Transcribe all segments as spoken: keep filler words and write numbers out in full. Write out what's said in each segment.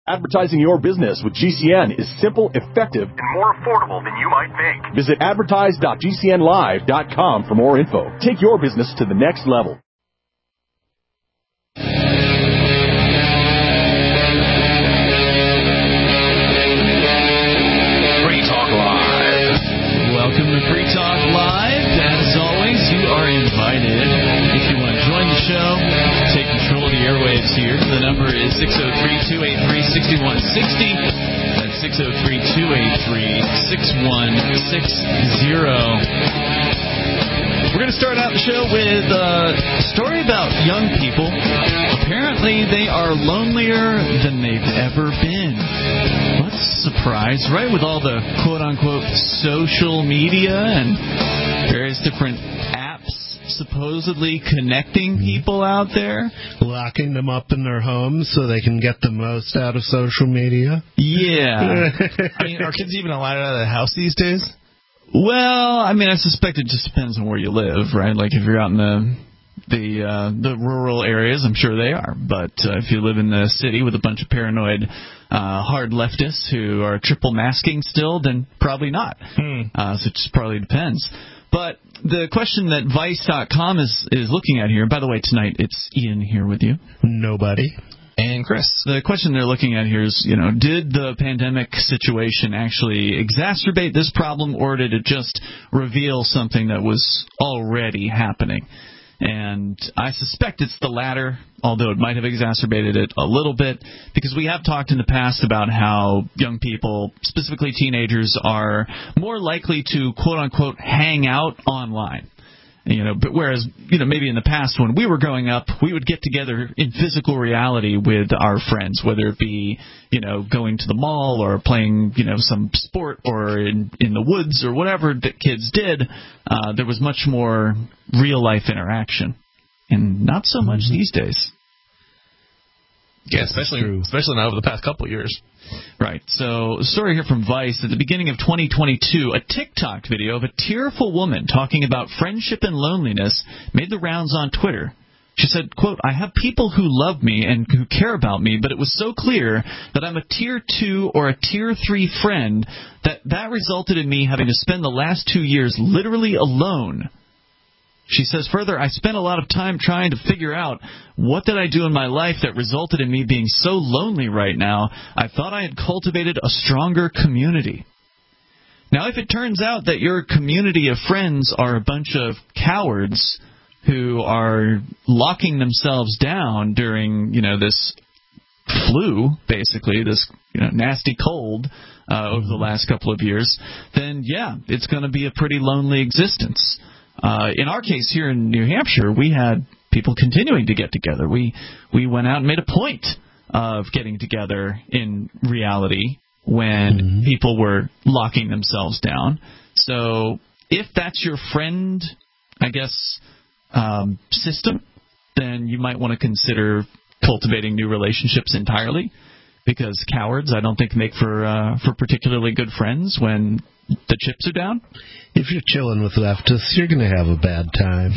Advertising your business with G C N is simple, effective, and more affordable than you might think. Visit advertise dot g c n live dot com for more info. Take your business to the next level. Free Talk Live. Welcome to Free Talk Live. As always, you are invited. If you want to join the show, take control of the airwaves here. The number is six oh three, two eight three, six one six oh. That's six oh three, two eight three, six one six oh. We're going to start out the show with a story about young people. Apparently, they are lonelier than they've ever been. What a surprise, right? With all the quote-unquote social media and various different apps supposedly connecting people out there. Locking them up in their homes so they can get the most out of social media. Yeah. I mean, are kids even allowed out of the house these days? Well, I mean, I suspect it just depends on where you live, right? Like if you're out in the the uh, the rural areas, I'm sure they are. But uh, if you live in the city with a bunch of paranoid uh, hard leftists who are triple masking still, then probably not. Hmm. Uh, so it just probably depends. But the question that Vice dot com is, is looking at here, by the way, tonight it's Ian here with you. Nobody. And Chris. The question they're looking at here is, you know, did the pandemic situation actually exacerbate this problem, or did it just reveal something that was already happening? And I suspect it's the latter, although it might have exacerbated it a little bit, because we have talked in the past about how young people, specifically teenagers, are more likely to, quote-unquote, hang out online. You know, but whereas, you know, maybe in the past when we were growing up, we would get together in physical reality with our friends, whether it be, you know, going to the mall or playing, you know, some sport or in, in the woods or whatever that kids did. Uh, there was much more real-life interaction, and not so much these days. Yeah, especially especially not over the past couple of years. Right. So, a story here from Vice. At the beginning of twenty twenty-two, a TikTok video of a tearful woman talking about friendship and loneliness made the rounds on Twitter. She said, quote, "I have people who love me and who care about me, but it was so clear that I'm a tier two or a tier three friend that that resulted in me having to spend the last two years literally alone." She says further, "I spent a lot of time trying to figure out what did I do in my life that resulted in me being so lonely right now. I thought I had cultivated a stronger community." Now, if it turns out that your community of friends are a bunch of cowards who are locking themselves down during, you know, this flu, basically, this, you know, nasty cold uh, over the last couple of years, then, yeah, it's going to be a pretty lonely existence. Uh, in our case here in New Hampshire, we had people continuing to get together. We we went out and made a point of getting together in reality when mm-hmm. people were locking themselves down. So if that's your friend, I guess, um, system, then you might want to consider cultivating new relationships entirely, because cowards, I don't think, make for uh, for particularly good friends when the chips are down. If you're chilling with leftists, you're going to have a bad time.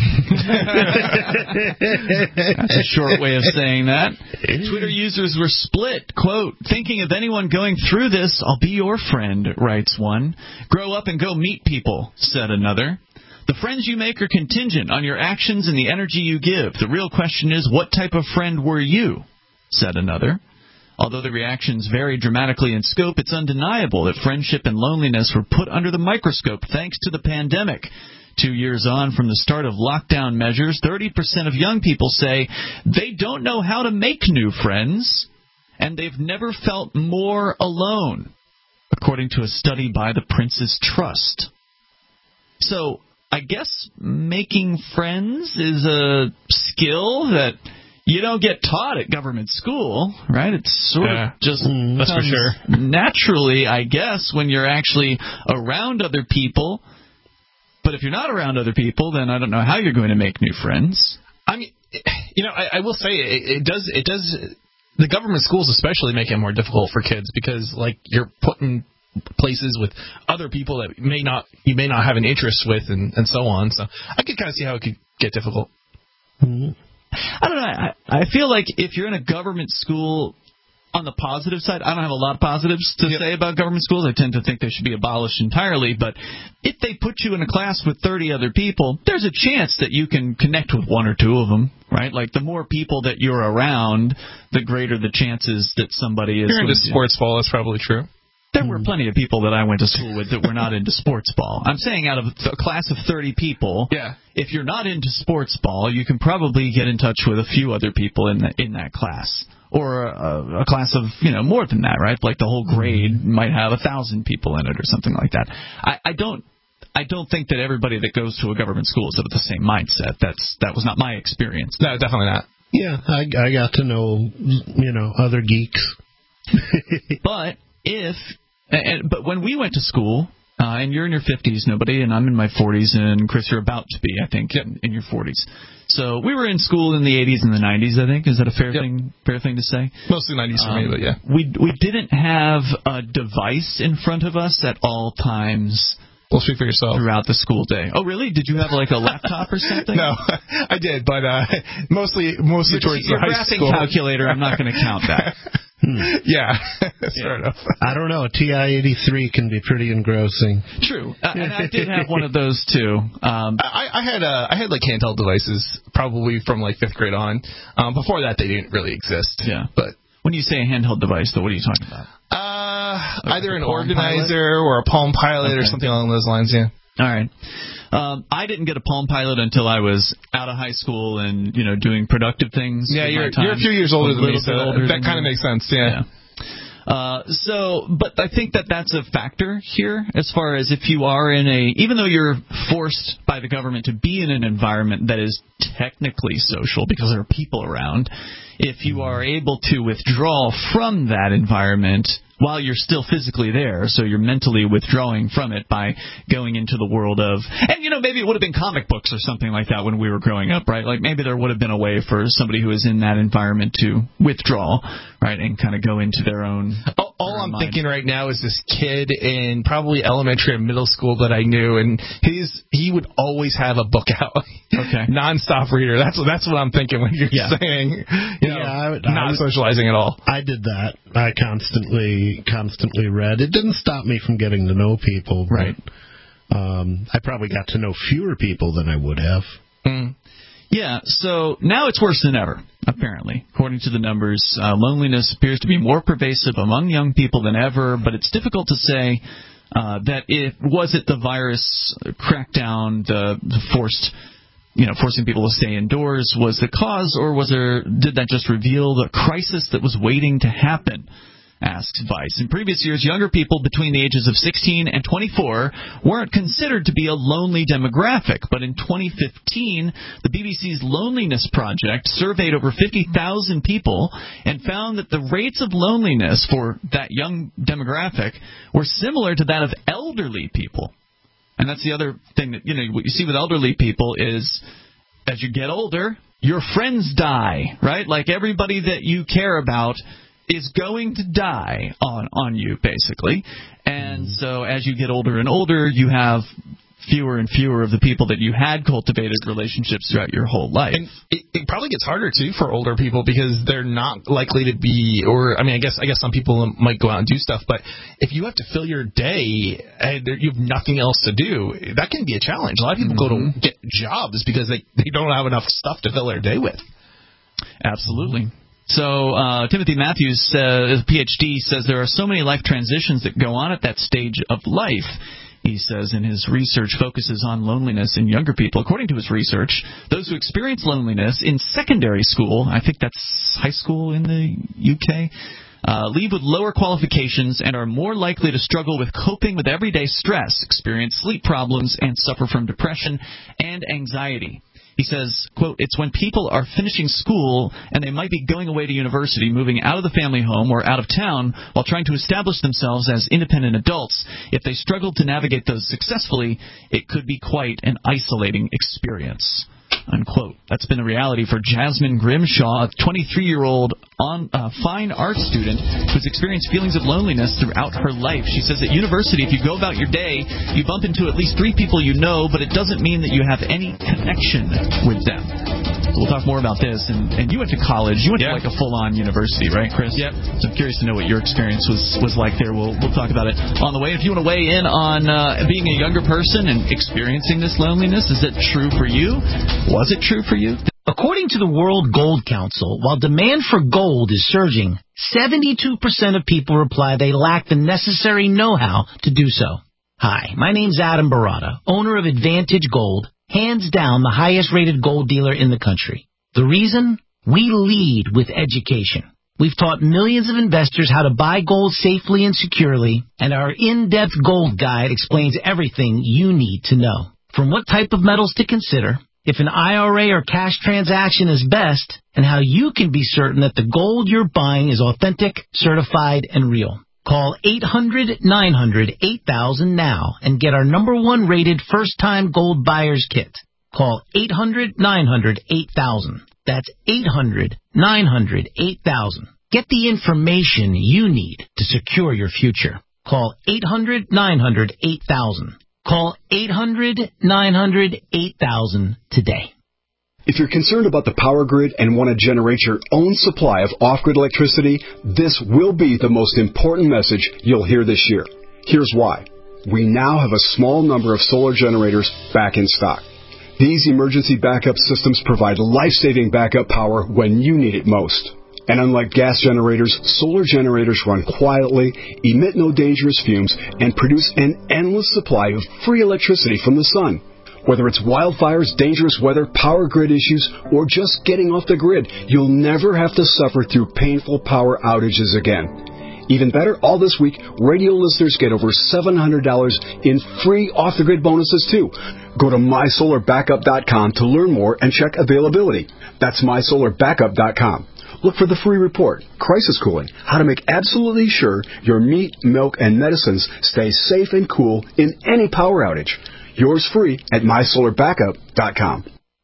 That's a short way of saying that. Twitter users were split. Quote, "Thinking of anyone going through this, I'll be your friend," writes one. "Grow up and go meet people," said another. "The friends you make are contingent on your actions and the energy you give. The real question is, what type of friend were you?" said another. Although the reactions vary dramatically in scope, it's undeniable that friendship and loneliness were put under the microscope thanks to the pandemic. Two years on from the start of lockdown measures, thirty percent of young people say they don't know how to make new friends, and they've never felt more alone, according to a study by the Prince's Trust. So, I guess making friends is a skill that you don't get taught at government school, right? It's sort yeah, of just that's for sure. naturally, I guess, when you're actually around other people. But if you're not around other people, then I don't know how you're going to make new friends. I mean, you know, I, I will say it, it does. It does. The government schools especially make it more difficult for kids because, like, you're put in places with other people that may not you may not have an interest with, and, and so on. So I could kind of see how it could get difficult. Mm-hmm. I don't know. I, I feel like if you're in a government school, on the positive side, I don't have a lot of positives to yep. say about government schools. I tend to think they should be abolished entirely. But if they put you in a class with thirty other people, there's a chance that you can connect with one or two of them, right? Like, the more people that you're around, the greater the chances that somebody is... You're into sports ball, that's probably true. There were plenty of people that I went to school with that were not into sports ball. I'm saying out of a class of thirty people, yeah. if you're not into sports ball, you can probably get in touch with a few other people in the, in that class. Or a, a class of, you know, more than that, right? Like the whole grade might have a thousand people in it or something like that. I, I don't I don't think that everybody that goes to a government school is of the same mindset. That's That was not my experience. No, definitely not. Yeah, I, I got to know, you know, other geeks. But if... And, but when we went to school, uh, and you're in your fifties, nobody, and I'm in my forties, and Chris, you're about to be, I think, yep. in, in your forties. So we were in school in the eighties and the nineties, I think. Is that a fair yep. thing fair thing to say? Mostly nineties for um, me, but yeah. We, we didn't have a device in front of us at all times. Well, speak for yourself. Throughout the school day. Oh, really? Did you have, like, a laptop or something? No, I did, but uh, mostly mostly your, towards your the high school. Your graphing calculator, I'm not going to count that. Hmm. Yeah, fair yeah. enough. I don't know. A T I eighty-three can be pretty engrossing. True, uh, and I did have one of those too. Um, I, I had uh, I had like handheld devices probably from like fifth grade on. Um, before that, they didn't really exist. Yeah, but when you say a handheld device, though, what are you talking about? Uh, like either an Palm organizer Pilot? or a Palm Pilot okay. or something along those lines. Yeah. All right. Um, I didn't get a Palm Pilot until I was out of high school and, you know, doing productive things. Yeah, you're you're a few years older than me, so older that kind of makes sense. Yeah. yeah. Uh, so, but I think that that's a factor here as far as if you are in a, even though you're forced by the government to be in an environment that is technically social because there are people around, if you are able to withdraw from that environment while you're still physically there, so you're mentally withdrawing from it by going into the world of, and, you know, maybe it would have been comic books or something like that when we were growing up, right? Like, maybe there would have been a way for somebody who is in that environment to withdraw, right, and kind of go into their own... All, all I'm mind. thinking right now is this kid in probably elementary and middle school that I knew, and he's he would always have a book out. Okay. Nonstop reader. That's, that's what I'm thinking when you're yeah. saying, you know, yeah, I would, not I would, socializing at all. I did that. I constantly... constantly read. It didn't stop me from getting to know people, right? Um, I probably got to know fewer people than I would have. Mm. Yeah, so now it's worse than ever, apparently. According to the numbers, uh, loneliness appears to be more pervasive among young people than ever, but it's difficult to say uh, that it was it the virus crackdown, the, the forced, you know, forcing people to stay indoors was the cause, or was there, did that just reveal the crisis that was waiting to happen? Asks Vice. In previous years, younger people between the ages of sixteen and twenty-four weren't considered to be a lonely demographic, but in twenty fifteen, the B B C's Loneliness Project surveyed over fifty thousand people and found that the rates of loneliness for that young demographic were similar to that of elderly people. And that's the other thing that, you know, what you see with elderly people is as you get older, your friends die, right? Like everybody that you care about is going to die on, on you, basically. And so as you get older and older, you have fewer and fewer of the people that you had cultivated relationships throughout your whole life. And it, it probably gets harder, too, for older people because they're not likely to be, or, I mean, I guess I guess some people might go out and do stuff, but if you have to fill your day and you have nothing else to do, that can be a challenge. A lot of people mm-hmm. go to get jobs because they, they don't have enough stuff to fill their day with. Absolutely. So uh, Timothy Matthews, uh, P H D, says there are so many life transitions that go on at that stage of life. He says in his research focuses on loneliness in younger people. According to his research, those who experience loneliness in secondary school, I think that's high school in the U K, uh, leave with lower qualifications and are more likely to struggle with coping with everyday stress, experience sleep problems, and suffer from depression and anxiety. He says, quote, it's when people are finishing school and they might be going away to university, moving out of the family home or out of town while trying to establish themselves as independent adults. If they struggle to navigate those successfully, it could be quite an isolating experience. Unquote. That's been the reality for Jasmine Grimshaw, a twenty-three-year-old on, uh, fine arts student who's experienced feelings of loneliness throughout her life. She says at university, if you go about your day, you bump into at least three people you know, but it doesn't mean that you have any connection with them. We'll talk more about this. And, and you went to college. You went yeah. to like a full-on university, right, Chris? Yep. So I'm curious to know what your experience was, was like there. We'll we'll talk about it on the way. If you want to weigh in on uh, being a younger person and experiencing this loneliness, is it true for you? Was it true for you? According to the World Gold Council, while demand for gold is surging, seventy-two percent of people reply they lack the necessary know-how to do so. Hi, my name's Adam Barata, owner of Advantage Gold, hands down the highest-rated gold dealer in the country. The reason? We lead with education. We've taught millions of investors how to buy gold safely and securely, and our in-depth gold guide explains everything you need to know. From what type of metals to consider, if an I R A or cash transaction is best, and how you can be certain that the gold you're buying is authentic, certified, and real. Call eight hundred nine hundred eight thousand now and get our number one rated first-time gold buyer's kit. Call eight hundred nine hundred eight thousand. That's eight hundred nine hundred eight thousand. Get the information you need to secure your future. Call eight hundred nine hundred eight thousand. Call eight hundred nine hundred eight thousand today. If you're concerned about the power grid and want to generate your own supply of off-grid electricity, this will be the most important message you'll hear this year. Here's why. We now have a small number of solar generators back in stock. These emergency backup systems provide life-saving backup power when you need it most. And unlike gas generators, solar generators run quietly, emit no dangerous fumes, and produce an endless supply of free electricity from the sun. Whether it's wildfires, dangerous weather, power grid issues, or just getting off the grid, you'll never have to suffer through painful power outages again. Even better, all this week, radio listeners get over seven hundred dollars in free off-the-grid bonuses, too. Go to my solar backup dot com to learn more and check availability. That's my solar backup dot com. Look for the free report, Crisis Cooling, how to make absolutely sure your meat, milk, and medicines stay safe and cool in any power outage. Yours free at my solar backup dot com.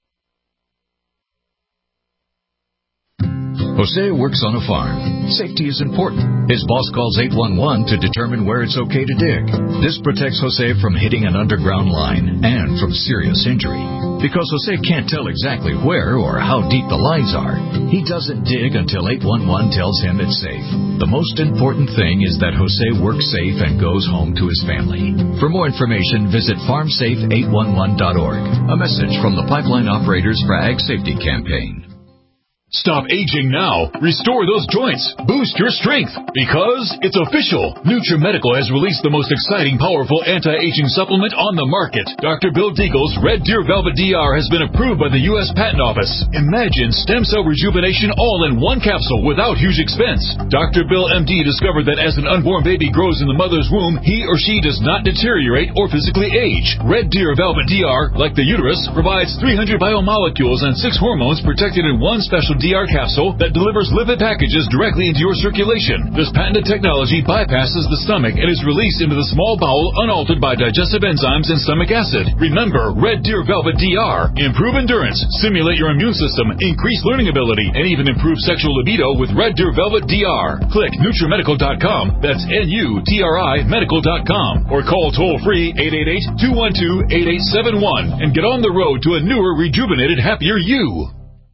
Jose works on a farm. Safety is important. His boss calls eight one one to determine where it's okay to dig. This protects Jose from hitting an underground line and from serious injury. Because Jose can't tell exactly where or how deep the lines are, he doesn't dig until eight one one tells him it's safe. The most important thing is that Jose works safe and goes home to his family. For more information, visit farm safe eight one one dot org. A message from the Pipeline Operators for Ag Safety Campaign. Stop aging now. Restore those joints. Boost your strength. Because it's official. NutriMedical has released the most exciting, powerful anti-aging supplement on the market. Doctor Bill Deagle's Red Deer Velvet D R has been approved by the U S Patent Office. Imagine stem cell rejuvenation all in one capsule without huge expense. Doctor Bill M D discovered that as an unborn baby grows in the mother's womb, he or she does not deteriorate or physically age. Red Deer Velvet D R, like the uterus, provides three hundred biomolecules and six hormones protected in one special D R capsule that delivers lipid packages directly into your circulation. This patented technology bypasses the stomach and is released into the small bowel unaltered by digestive enzymes and stomach acid. Remember, Red Deer Velvet D R. Improve endurance, stimulate your immune system, increase learning ability, and even improve sexual libido with Red Deer Velvet D R. Click NutriMedical dot com. That's N U T R I medical dot com. Or call toll-free eight eight eight, two one two, eight eight seven one and get on the road to a newer, rejuvenated, happier you.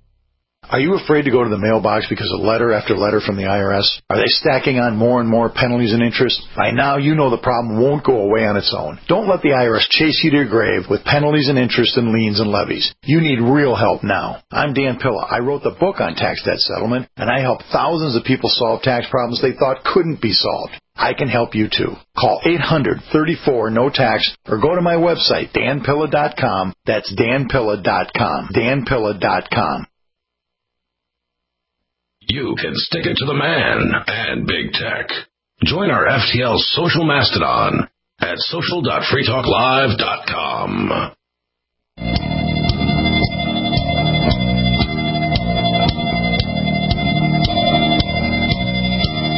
Are you afraid to go to the mailbox because of letter after letter from the I R S? Are they stacking on more and more penalties and interest? By now, you know the problem won't go away on its own. Don't let the I R S chase you to your grave with penalties and interest and liens and levies. You need real help now. I'm Dan Pilla. I wrote the book on tax debt settlement, and I help thousands of people solve tax problems they thought couldn't be solved. I can help you too. Call eight hundred, thirty-four, no tax or go to my website, Dan Pilla dot com. That's Dan Pilla dot com. Dan Pilla dot com. You can stick it to the man and big tech. Join our F T L social mastodon at social dot free talk live dot com.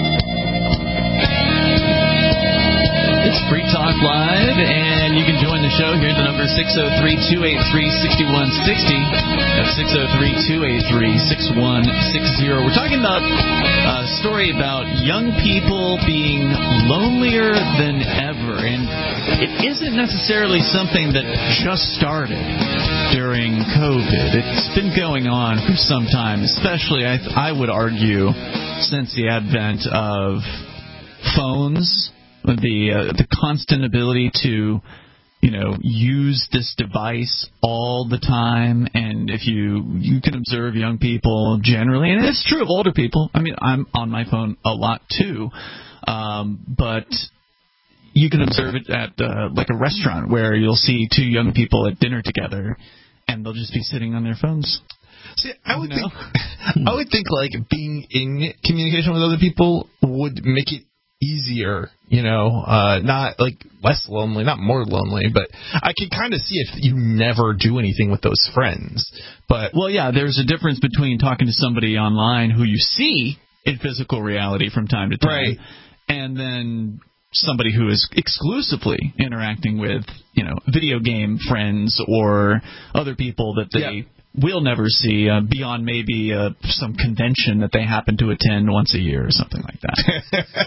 It's Free Talk Live, and you can join the show. Here's the number six oh three, two eight three, six one six oh. That's six oh three, two eight three, six one six oh. We're talking about a story about young people being lonelier than ever. And it isn't necessarily something that just started during COVID. It's been going on for some time, especially, I, I would argue, since the advent of phones, the uh, the constant ability to, you know, use this device all the time. And if you you can observe young people generally, and it's true of older people. I mean, I'm on my phone a lot too, um, but you can observe it at uh, like a restaurant where you'll see two young people at dinner together, and they'll just be sitting on their phones. See, I would you know? think, I would think like being in communication with other people would make it easier, you know, uh, not like less lonely, not more lonely, but I could kind of see if you never do anything with those friends. But well, yeah, there's a difference between talking to somebody online who you see in physical reality from time to time, right, and then somebody who is exclusively interacting with, you know, video game friends or other people that they yeah. will never see uh, beyond maybe uh, some convention that they happen to attend once a year or something like that.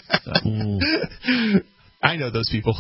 So. I know those people.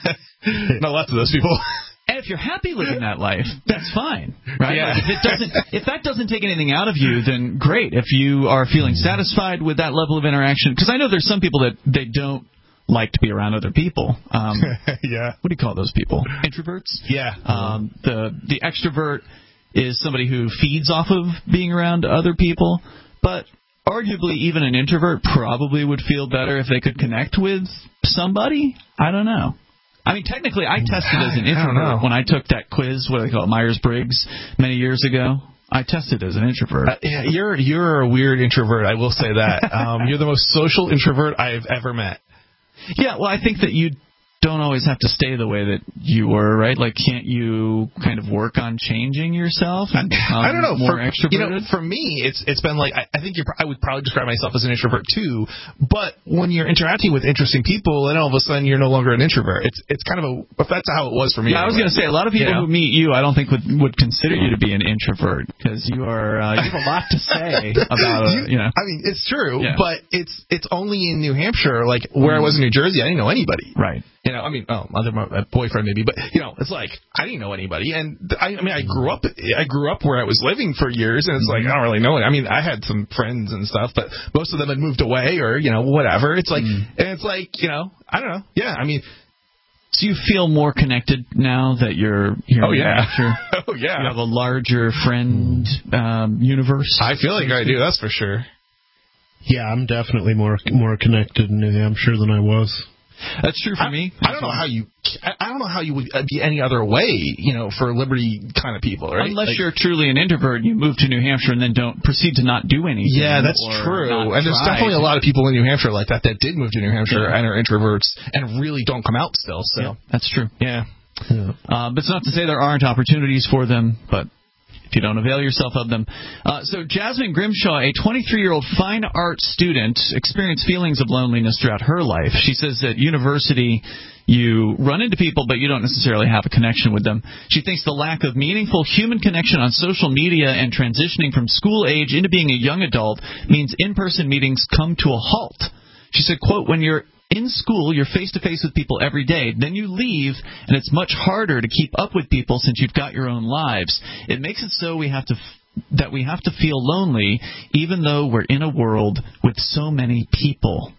Not lots of those people. And if you're happy living that life, that's fine, right? Yeah. Like if it doesn't, if that doesn't take anything out of you, then great. If you are feeling satisfied with that level of interaction, because I know there's some people that they don't like to be around other people. Um, yeah. What do you call those people? Introverts. Yeah. Um, the the extrovert is somebody who feeds off of being around other people, but arguably even an introvert probably would feel better if they could connect with somebody. I don't know. I mean, technically, I tested as an introvert when I took that quiz, what do they call it, Myers-Briggs, many years ago. I tested as an introvert. Uh, yeah, you're you're a weird introvert, I will say that. Um, you're the most social introvert I've ever met. Yeah, well, I think that you don't always have to stay the way that you were, right? Like, can't you kind of work on changing yourself and become I don't know, more for, extroverted? You know, for me, it's it's been like, I, I think you're, I would probably describe myself as an introvert too, but when you're interacting with interesting people, then all of a sudden you're no longer an introvert. It's it's kind of a, if that's how it was for me. Yeah, anyway. I was going to say, a lot of people you know? who meet you, I don't think would, would consider you to be an introvert, because you are, uh, you have a lot to say about, uh, you know. I mean, it's true, yeah. but it's it's only in New Hampshire, like where mm. I was in New Jersey, I didn't know anybody. Right. You know, I mean, oh, other my boyfriend maybe, but you know, it's like I didn't know anybody, and I, I mean, I grew up, I grew up where I was living for years, and it's mm-hmm. like I don't really know it. I mean, I had some friends and stuff, but most of them had moved away or you know whatever. It's like, mm. and it's like you know, I don't know. Yeah, I mean, so you feel more connected now that you're here. Oh in yeah, New oh yeah. You have a larger friend um, universe. I feel like I do. That's for sure. Yeah, I'm definitely more more connected in New Hampshire than I was. That's true for I, me. I don't know how you. I don't know how you would be any other way, you know, for Liberty kind of people, right? Unless like, you're truly an introvert, and you move to New Hampshire and then don't proceed to not do anything. Yeah, that's true. And there's definitely a lot of people in New Hampshire like that that did move to New Hampshire yeah. and are introverts and really don't come out still. So yeah, that's true. Yeah. yeah. Uh, but it's not to say there aren't opportunities for them, but if you don't avail yourself of them. Uh, so Jasmine Grimshaw, a twenty-three-year-old fine art student, experienced feelings of loneliness throughout her life. She says at university you run into people, but you don't necessarily have a connection with them. She thinks the lack of meaningful human connection on social media and transitioning from school age into being a young adult means in-person meetings come to a halt. She said, quote, when you're in school, you're face-to-face with people every day. Then you leave, and it's much harder to keep up with people since you've got your own lives. It makes it so we have to f- that we have to feel lonely, even though we're in a world with so many people.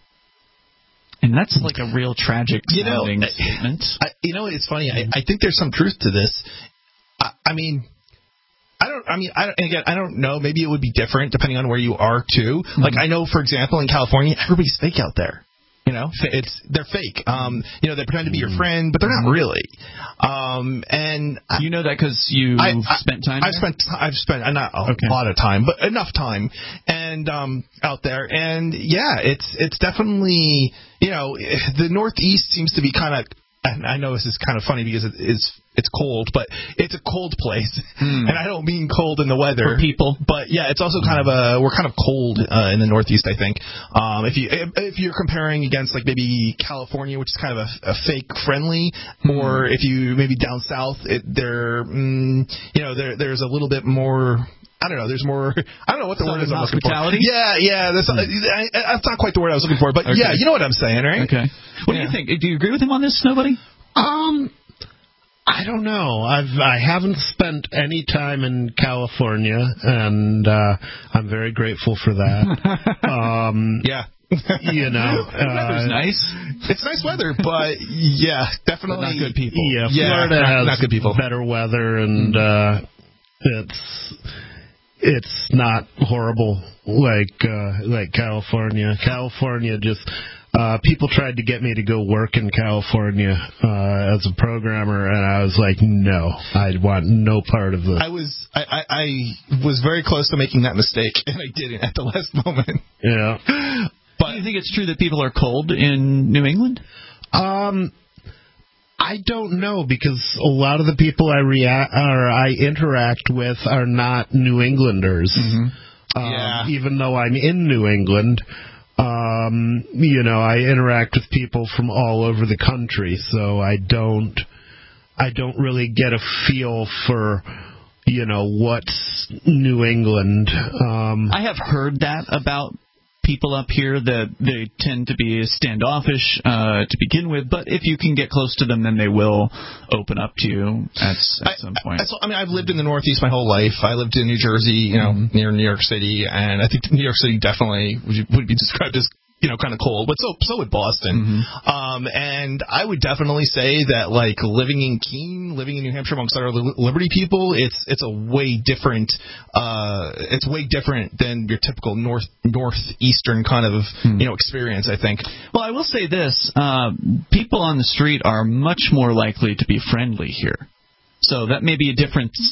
And that's like a real tragic you know, statement. I, you know, it's funny. I, I think there's some truth to this. I, I mean... I don't, I mean, I don't, again, I don't know. Maybe it would be different depending on where you are, too. Mm-hmm. Like, I know, for example, in California, everybody's fake out there. You know, it's they're fake. Um, you know, they pretend to be your friend, but they're not really. Um, and you know that because you I, I, spent time. I've there? spent. I've spent not a okay. lot of time, but enough time, and um, out there. And yeah, it's it's definitely you know the Northeast seems to be kind of and I know this is kind of funny because it, it's it's cold, but it's a cold place, mm. and I don't mean cold in the weather for people, but yeah, it's also kind of a we're kind of cold uh, in the Northeast, I think. Um, if you if you're comparing against like maybe California, which is kind of a, a fake friendly, mm. or if you maybe down south, it, there mm, you know there there's a little bit more. I don't know. There's more. I don't know what the Southern word is I'm looking for. Yeah, yeah. That's, mm. I, that's not quite the word I was looking for, but okay. yeah, you know what I'm saying, right? Okay. What yeah. do you think? Do you agree with him on this, Nobody? Um, I don't know. I've I haven't spent any time in California, and uh, I'm very grateful for that. um, yeah. You know, the weather's uh, nice. It's nice weather, but yeah, definitely but not good people. Yeah, yeah Florida not, has not good people. better weather, and mm. uh, it's. It's not horrible like uh, like California. California just uh, people tried to get me to go work in California uh, as a programmer, and I was like, no, I want no part of this. I was I, I, I was very close to making that mistake, and I didn't at the last moment. Yeah. But do you think it's true that people are cold in New England? Um. I don't know, because a lot of the people I react or I interact with are not New Englanders. Mm-hmm. Um, yeah. Even though I'm in New England, um, you know, I interact with people from all over the country, so I don't, I don't really get a feel for, you know, what's New England. Um, I have heard that about people up here, that they tend to be standoffish uh, to begin with, but if you can get close to them, then they will open up to you at, at I, some point. I, I mean, I've lived in the Northeast my whole life. I lived in New Jersey, you know, mm-hmm. near New York City, and I think New York City definitely would, would be described as, you know, kind of cold, but so so would Boston. Mm-hmm. Um, and I would definitely say that, like, living in Keene, living in New Hampshire amongst other Liberty people, it's it's a way different. Uh, it's way different than your typical north northeastern kind of mm-hmm. you know experience, I think. Well, I will say this: uh, people on the street are much more likely to be friendly here. So that may be a difference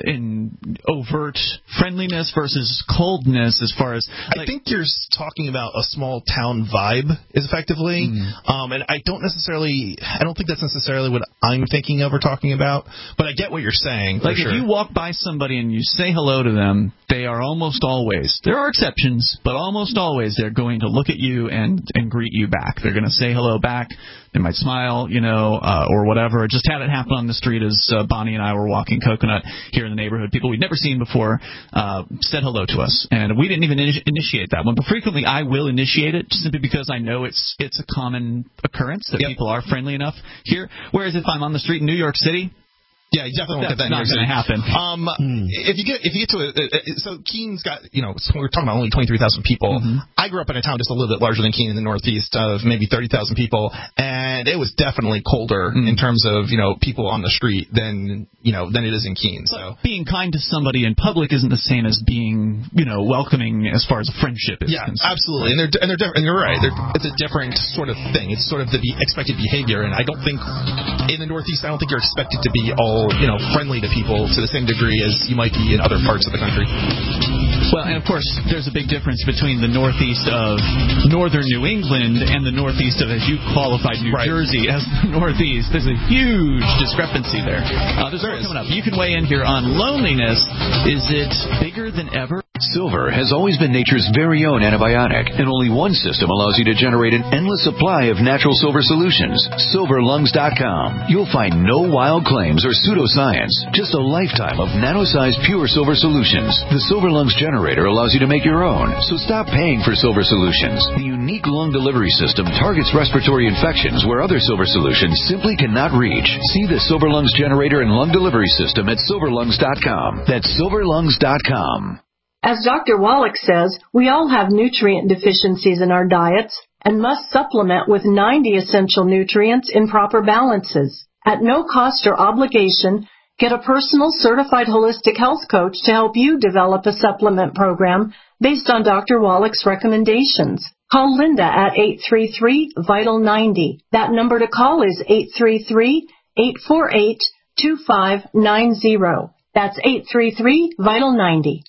in overt friendliness versus coldness as far as... Like, I think you're talking about a small town vibe, is effectively. Mm-hmm. Um, and I don't necessarily... I don't think that's necessarily what I'm thinking of or talking about, but I get what you're saying, for Like, sure. if you walk by somebody and you say hello to them, they are almost always... There are exceptions, but almost always they're going to look at you and, and greet you back. They're going to say hello back. They might smile, you know, uh, or whatever. Just had it happen on the street as uh, Bonnie and I were walking Coconut here in the neighborhood. People we'd never seen before uh, said hello to us, and we didn't even in- initiate that one. But frequently, I will initiate it simply because I know it's it's a common occurrence that yep. people are friendly enough here. Whereas if I'm on the street in New York City. Yeah, you definitely won't get that. That's not going to happen. Um, hmm. If you get if you get to a, a, so Keene's got, you know, so we're talking about only twenty-three thousand people. Mm-hmm. I grew up in a town just a little bit larger than Keene in the Northeast of maybe thirty thousand people, and it was definitely colder mm-hmm. in terms of, you know, people on the street than, you know, than it is in Keene. So but being kind to somebody in public isn't the same as being, you know, welcoming as far as a friendship is yeah, concerned. absolutely, and they're and they're different. And you're right, they're, it's a different sort of thing. It's sort of the expected behavior, and I don't think in the Northeast, I don't think you're expected to be all, you know, friendly to people to the same degree as you might be in other parts of the country. Well, and of course, there's a big difference between the northeast of northern New England and the northeast of, as you qualified, New right. Jersey as the northeast. There's a huge discrepancy there. Uh, there's more coming up. You can weigh in here on loneliness. Is it bigger than ever? Silver has always been nature's very own antibiotic, and only one system allows you to generate an endless supply of natural silver solutions. silver lungs dot com. You'll find no wild claims or pseudoscience, just a lifetime of nano-sized pure silver solutions. The Silver Lungs generator allows you to make your own, so stop paying for silver solutions. The unique lung delivery system targets respiratory infections where other silver solutions simply cannot reach. See the Silver Lungs generator and lung delivery system at silver lungs dot com. That's silver lungs dot com. As Doctor Wallach says, we all have nutrient deficiencies in our diets and must supplement with ninety essential nutrients in proper balances. At no cost or obligation, get a personal certified holistic health coach to help you develop a supplement program based on Doctor Wallach's recommendations. Call Linda at eight three three, vital ninety. That number to call is eight three three, eight four eight, two five nine zero. That's eight three three, vital ninety.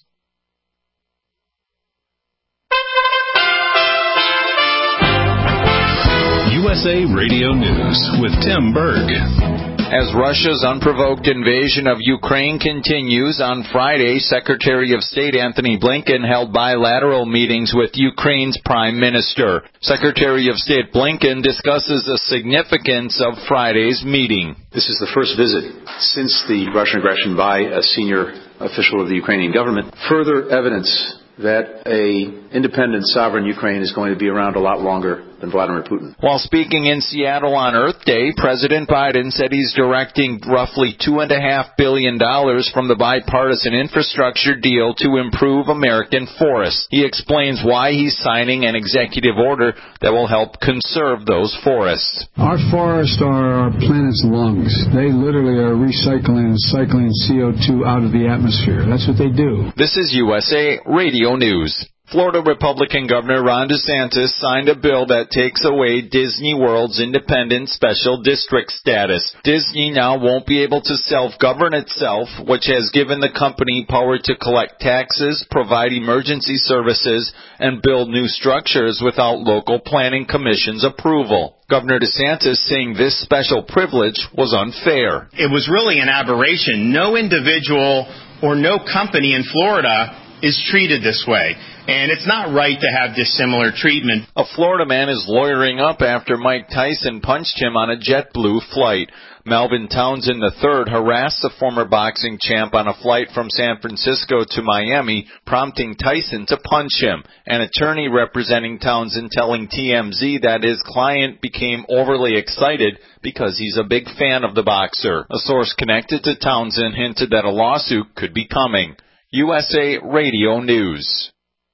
S A Radio News with Tim Berg. As Russia's unprovoked invasion of Ukraine continues, on Friday, Secretary of State Anthony Blinken held bilateral meetings with Ukraine's Prime Minister. Secretary of State Blinken discusses the significance of Friday's meeting. This is the first visit since the Russian aggression by a senior official of the Ukrainian government. Further evidence that a independent, sovereign Ukraine is going to be around a lot longer than Vladimir Putin. While speaking in Seattle on Earth Day, President Biden said he's directing roughly two point five billion dollars from the bipartisan infrastructure deal to improve American forests. He explains why he's signing an executive order that will help conserve those forests. Our forests are our planet's lungs. They literally are recycling and cycling C O two out of the atmosphere. That's what they do. This is U S A Radio News. Florida Republican Governor Ron DeSantis signed a bill that takes away Disney World's independent special district status. Disney now won't be able to self-govern itself, which has given the company power to collect taxes, provide emergency services, and build new structures without local planning commission's approval. Governor DeSantis saying this special privilege was unfair. It was really an aberration. No individual or no company in Florida is treated this way. And it's not right to have dissimilar treatment. A Florida man is lawyering up after Mike Tyson punched him on a JetBlue flight. Melvin Townsend the third harassed the former boxing champ on a flight from San Francisco to Miami, prompting Tyson to punch him. An attorney representing Townsend telling T M Z that his client became overly excited because he's a big fan of the boxer. A source connected to Townsend hinted that a lawsuit could be coming. U S A Radio News.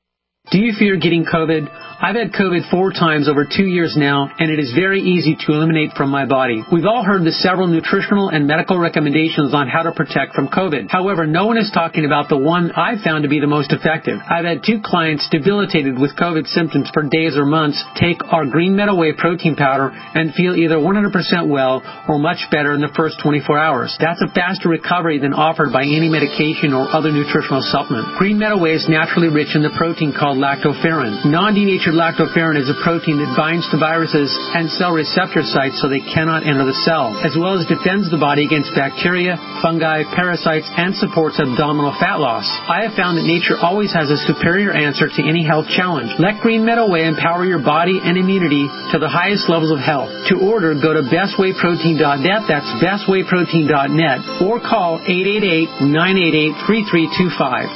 Do you fear getting COVID? I've had COVID four times over two years now, and it is very easy to eliminate from my body. We've all heard the several nutritional and medical recommendations on how to protect from COVID. However, no one is talking about the one I've found to be the most effective. I've had two clients debilitated with COVID symptoms for days or months take our Green Meadow Whey protein powder and feel either one hundred percent well or much better in the first twenty-four hours. That's a faster recovery than offered by any medication or other nutritional supplement. Green Meadow Whey is naturally rich in the protein called lactoferrin. Non-denatured lactoferrin is a protein that binds to viruses and cell receptor sites so they cannot enter the cell, as well as defends the body against bacteria, fungi, parasites, and supports abdominal fat loss. I have found that nature always has a superior answer to any health challenge. Let Green Meadow Whey empower your body and immunity to the highest levels of health. To order, go to best whey protein dot net, that's best whey protein dot net, or call eight eight eight, nine eight eight, three three two five.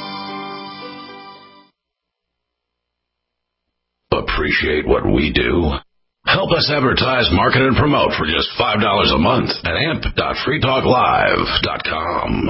Appreciate what we do? Help us advertise, market, and promote for just five dollars a month at amp dot free talk live dot com.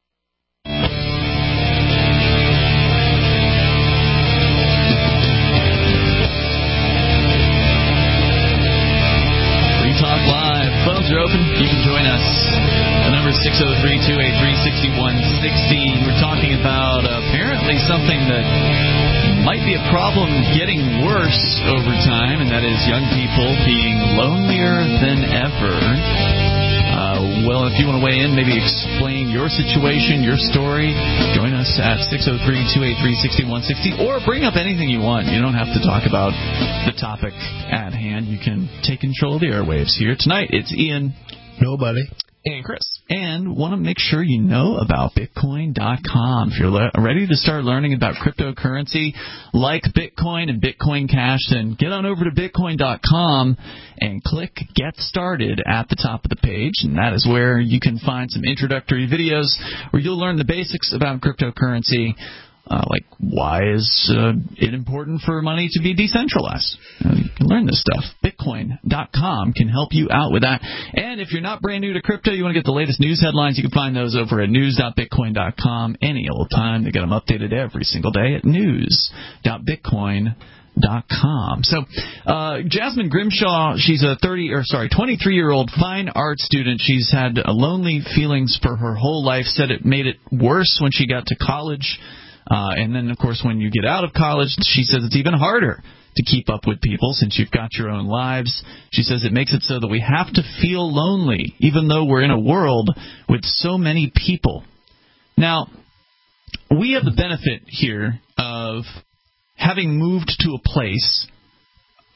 Free Talk Live. Phones are open. You can join us. The number is six oh three, two eight three, six one six oh. We're talking about apparently something that might be a problem getting worse over time, and that is young people being lonelier than ever. Uh, well, if you want to weigh in, maybe explain your situation, your story, join us at six oh three, two eight three, six one six oh, or bring up anything you want. You don't have to talk about the topic at hand. You can take control of the airwaves here. Tonight, it's Ian. Nobody. And Chris. And want to make sure you know about Bitcoin dot com. If you're le- ready to start learning about cryptocurrency like Bitcoin and Bitcoin Cash, then get on over to Bitcoin dot com and click Get Started at the top of the page. And that is where you can find some introductory videos where you'll learn the basics about cryptocurrency. Uh, like, why is uh, it important for money to be decentralized? Uh, you can learn this stuff. Bitcoin dot com can help you out with that. And if you're not brand new to crypto, you want to get the latest news headlines, you can find those over at news dot bitcoin dot com any old time. They get them updated every single day at news dot bitcoin dot com. So, uh, Jasmine Grimshaw, she's a thirty or sorry, twenty-three-year-old fine art student. She's had uh, lonely feelings for her whole life. Said it made it worse when she got to college. Uh, and then, of course, when you get out of college, she says it's even harder to keep up with people since you've got your own lives. She says it makes it so that we have to feel lonely, even though we're in a world with so many people. Now, we have the benefit here of having moved to a place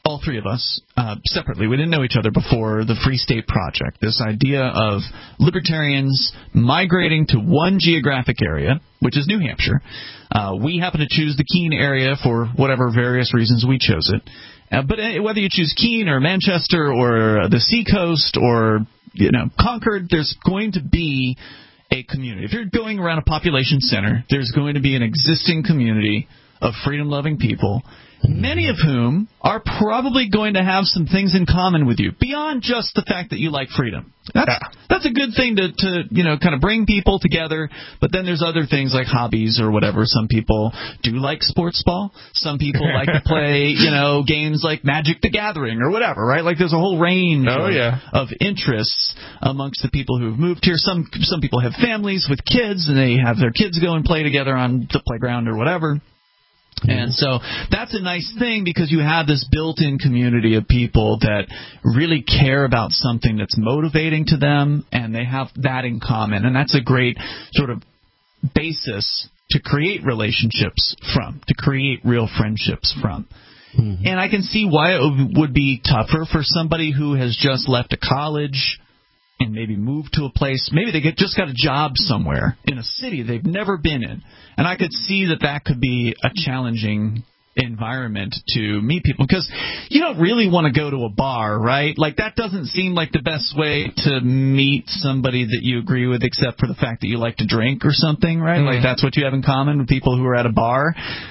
all three of us, uh, separately. We didn't know each other before the Free State Project. This idea of libertarians migrating to one geographic area, which is New Hampshire. Uh, we happen to choose the Keene area for whatever various reasons we chose it. Uh, but uh, whether you choose Keene or Manchester or the Seacoast or, you know, Concord, there's going to be a community. If you're going around a population center, there's going to be an existing community of freedom-loving people, many of whom are probably going to have some things in common with you, beyond just the fact that you like freedom. That's, yeah. that's a good thing to, to, you know, kind of bring people together, but then there's other things like hobbies or whatever. Some people do like sports ball. Some people like to play, you know, games like Magic the Gathering or whatever, right? Like there's a whole range oh, of, yeah. of interests amongst the people who've moved here. Some, some people have families with kids, and they have their kids go and play together on the playground or whatever. And so that's a nice thing because you have this built-in community of people that really care about something that's motivating to them, and they have that in common. And that's a great sort of basis to create relationships from, to create real friendships from. Mm-hmm. And I can see why it would be tougher for somebody who has just left a college and maybe moved to a place. Maybe they get just got a job somewhere in a city they've never been in. And I could see that that could be a challenging environment to meet people, because you don't really want to go to a bar, right? Like that doesn't seem like the best way to meet somebody that you agree with, except for the fact that you like to drink or something, right? Mm. Like that's what you have in common with people who are at a bar.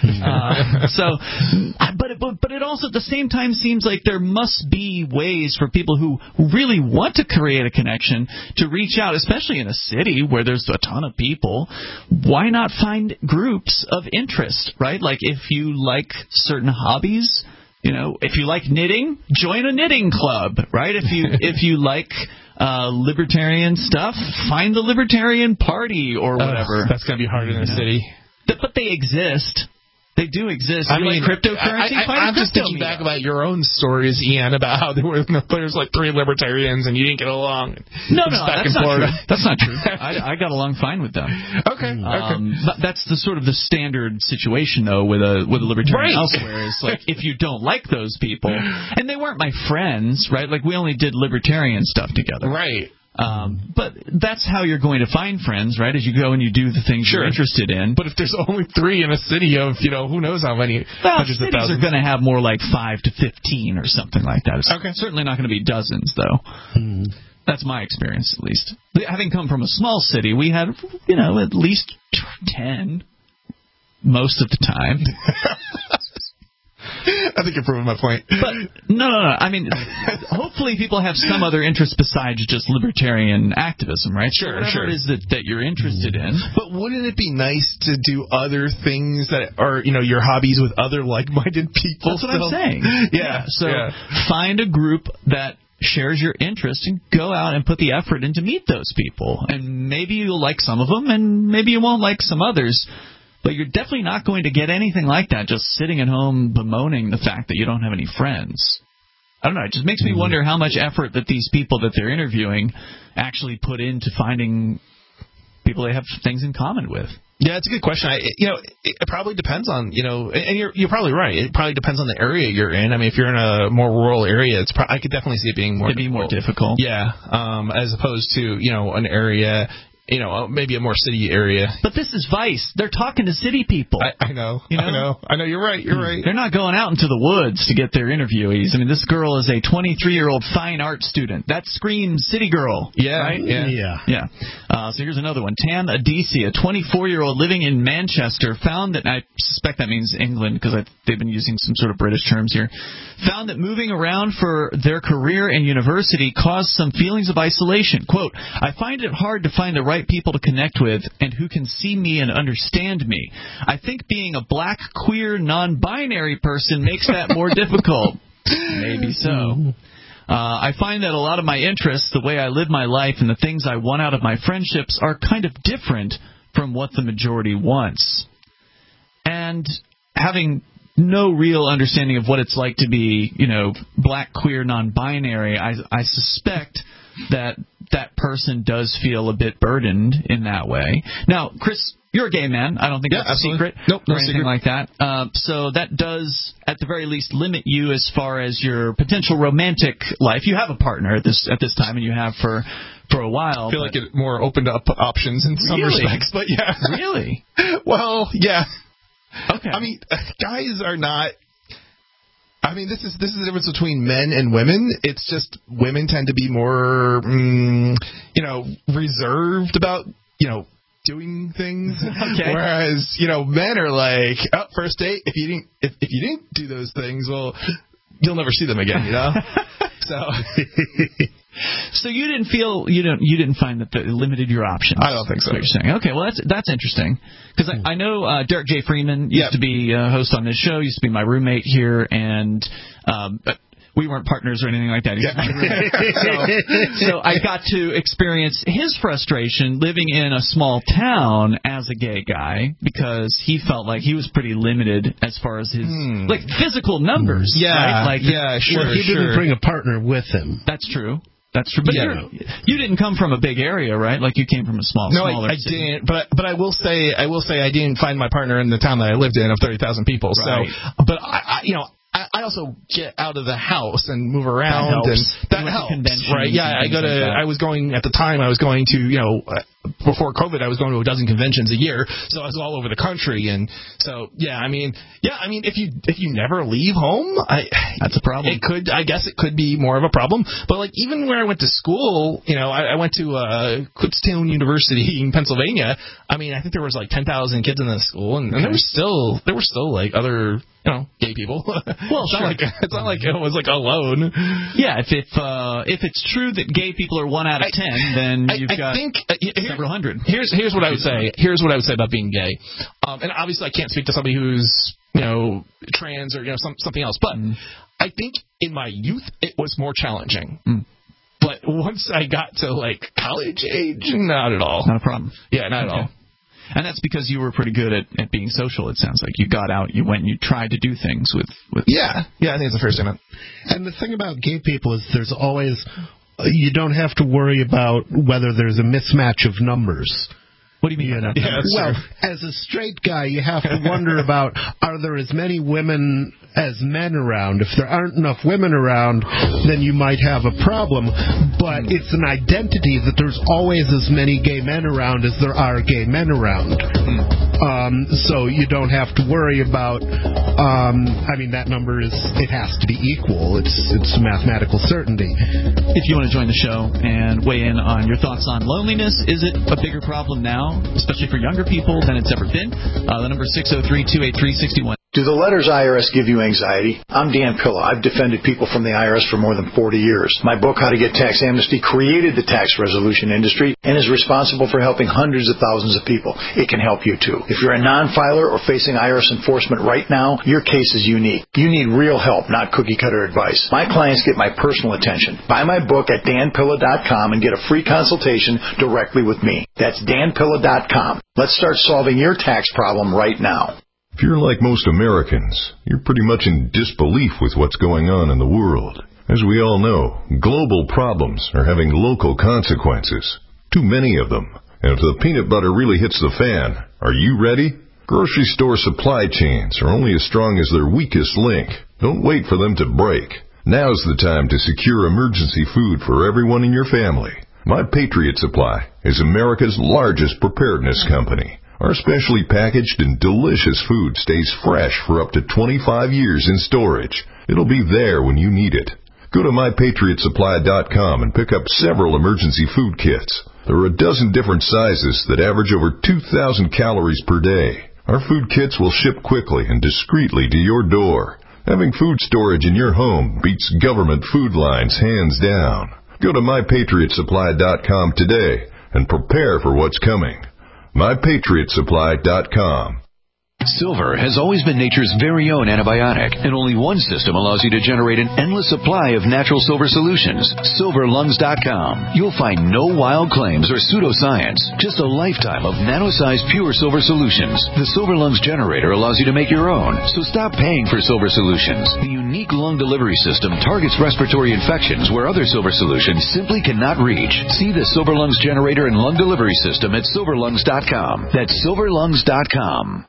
uh, so, but it, but it also at the same time seems like there must be ways for people who really want to create a connection to reach out, especially in a city where there's a ton of people. Why not find groups of interest, right? Like if you like certain hobbies, you know, if you like knitting, join a knitting club, right? If you if you like uh, libertarian stuff, find the Libertarian Party or whatever. Uh, that's going to be hard in a city. But they exist. They do exist. I you mean, like cryptocurrency? I, I, I'm just thinking back about your own stories, Ian, about how there were there's like three libertarians and you didn't get along. No, no, that's not true. That's not true. I, I got along fine with them. Okay, um, okay. But that's the sort of the standard situation though with a with a libertarian right. elsewhere. Is like if you don't like those people, and they weren't my friends, right? Like we only did libertarian stuff together, right? Um, but that's how you're going to find friends, right? As you go and you do the things sure. you're interested in. But if there's only three in a city of, you know, who knows how many well, hundreds of cities thousands. are going to have more like five to fifteen or something like that. It's okay. certainly not going to be dozens, though. Hmm. That's my experience, at least. Having come from a small city, we had, you know, at least ten most of the time. I think you're proving my point. But no, no, no. I mean, hopefully people have some other interest besides just libertarian activism, right? Sure, so sure. Whatever it is that, that you're interested in. But wouldn't it be nice to do other things that are, you know, your hobbies with other like-minded people? That's what still? I'm saying. Yeah. yeah. So yeah. find a group that shares your interest and go out and put the effort in to meet those people. And maybe you'll like some of them, and maybe you won't like some others. But you're definitely not going to get anything like that just sitting at home bemoaning the fact that you don't have any friends. I don't know. It just makes me wonder how much effort that these people that they're interviewing actually put into finding people they have things in common with. Yeah, it's a good question. I, you know, it, it probably depends on, you know, and you're you're probably right. It probably depends on the area you're in. I mean, if you're in a more rural area, it's pro- I could definitely see it being more It'd be more difficult. Yeah, um, as opposed to, you know, an area. You know, maybe a more city area. But this is Vice. They're talking to city people. I, I know. You know. I know. I know. You're right. You're right. They're not going out into the woods to get their interviewees. I mean, this girl is a twenty-three-year-old fine art student. That screams city girl. Yeah. Right? Yeah. Yeah. yeah. Uh, so here's another one. Tam Adisi, a twenty-four-year-old living in Manchester, found that, I suspect that means England because they've been using some sort of British terms here, found that moving around for their career and university caused some feelings of isolation. Quote, I find it hard to find the right people to connect with and who can see me and understand me. I think being a black, queer, non-binary person makes that more difficult. Maybe so. Uh, I find that a lot of my interests, the way I live my life, and the things I want out of my friendships are kind of different from what the majority wants. And having no real understanding of what it's like to be, you know, black, queer, non-binary, I, I suspect that that person does feel a bit burdened in that way. Now, Chris, you're a gay man. I don't think yeah, that's absolutely. a secret nope, no or anything secret. like that. Um, so that does, at the very least, limit you as far as your potential romantic life. You have a partner at this at this time, and you have for for a while. I feel like it more opened up options in some really? respects, but yeah. Really? Well, yeah. Okay. I mean, guys are not. I mean, this is this is the difference between men and women. It's just women tend to be more, mm, you know, reserved about, you know, doing things. Okay. Whereas, you know, men are like, oh, first date. If you didn't, if, if you didn't do those things, well, you'll never see them again. You know. So. So you didn't feel you don't you didn't find that it limited your options. I don't think so. What you're saying. Okay, well that's that's interesting because I, I know uh, Derek J. Freeman used yep. to be a host on this show. Used to be my roommate here, and um, we weren't partners or anything like that. Yeah. so, so I got to experience his frustration living in a small town as a gay guy because he felt like he was pretty limited as far as his hmm. like physical numbers. Yeah, right? like yeah, sure. Well, he sure. didn't bring a partner with him. That's true. That's true. But yeah. you're, you didn't come from a big area, right? Like you came from a small, no, smaller I, I city. didn't. But but I will say I will say I didn't find my partner in the town that I lived in of thirty thousand people. Right. So, but I, I you know. I also get out of the house and move around, that and that helps, right? Yeah, I go to. Like I was going at the time. I was going to, you know, uh, before COVID, I was going to a dozen conventions a year, so I was all over the country, and so yeah, I mean, yeah, I mean, if you if you never leave home, I that's a problem. It could, I guess, it could be more of a problem. But like even where I went to school, you know, I, I went to uh, Kutztown University in Pennsylvania. I mean, I think there was like ten thousand kids in the school, and, and there was still there were still like other. You know, gay people. Well, it's sure. not like it's not like it was like alone. Yeah, if if uh, if it's true that gay people are one out of ten, then I, you've I got think, uh, here, several hundred. Here's here's what I would say. Here's what I would say about being gay. Um, and obviously, I can't speak to somebody who's you know trans or you know some, something else. But mm. I think in my youth it was more challenging. Mm. But once I got to like college age, not at all. Not a problem. Yeah, not okay. at all. And that's because you were pretty good at, at being social, it sounds like. You got out, you went, and you tried to do things with... with yeah, yeah, I think it's the first thing. And the thing about gay people is there's always... You don't have to worry about whether there's a mismatch of numbers. What do you mean? You know? Yeah, well, true. as a straight guy, you have to wonder about, are there as many women as men around? If there aren't enough women around, then you might have a problem. But it's an identity that there's always as many gay men around as there are gay men around. Um, so you don't have to worry about, um, I mean, that number is, it has to be equal. It's, it's a mathematical certainty. If you want to join the show and weigh in on your thoughts on loneliness, is it a bigger problem now, especially for younger people, than it's ever been? Uh, the number is six oh three, two eight three, six one. Do the letters I R S give you anxiety? I'm Dan Pilla. I've defended people from the I R S for more than forty years. My book, How to Get Tax Amnesty, created the tax resolution industry and is responsible for helping hundreds of thousands of people. It can help you too. If you're a non-filer or facing I R S enforcement right now, your case is unique. You need real help, not cookie-cutter advice. My clients get my personal attention. Buy my book at dan pilla dot com and get a free consultation directly with me. That's dan pilla dot com. Let's start solving your tax problem right now. If you're like most Americans, you're pretty much in disbelief with what's going on in the world. As we all know, global problems are having local consequences. Too many of them. And if the peanut butter really hits the fan, are you ready? Grocery store supply chains are only as strong as their weakest link. Don't wait for them to break. Now's the time to secure emergency food for everyone in your family. My Patriot Supply is America's largest preparedness company. Our specially packaged and delicious food stays fresh for up to twenty-five years in storage. It'll be there when you need it. Go to my patriot supply dot com and pick up several emergency food kits. There are a dozen different sizes that average over two thousand calories per day. Our food kits will ship quickly and discreetly to your door. Having food storage in your home beats government food lines hands down. Go to my patriot supply dot com today and prepare for what's coming. my patriot supply dot com. Silver has always been nature's very own antibiotic, and only one system allows you to generate an endless supply of natural silver solutions. silver lungs dot com. You'll find no wild claims or pseudoscience, just a lifetime of nano-sized pure silver solutions. The Silver Lungs generator allows you to make your own, so stop paying for silver solutions. The unique lung delivery system targets respiratory infections where other silver solutions simply cannot reach. See the Silver Lungs generator and lung delivery system at silver lungs dot com. That's silver lungs dot com.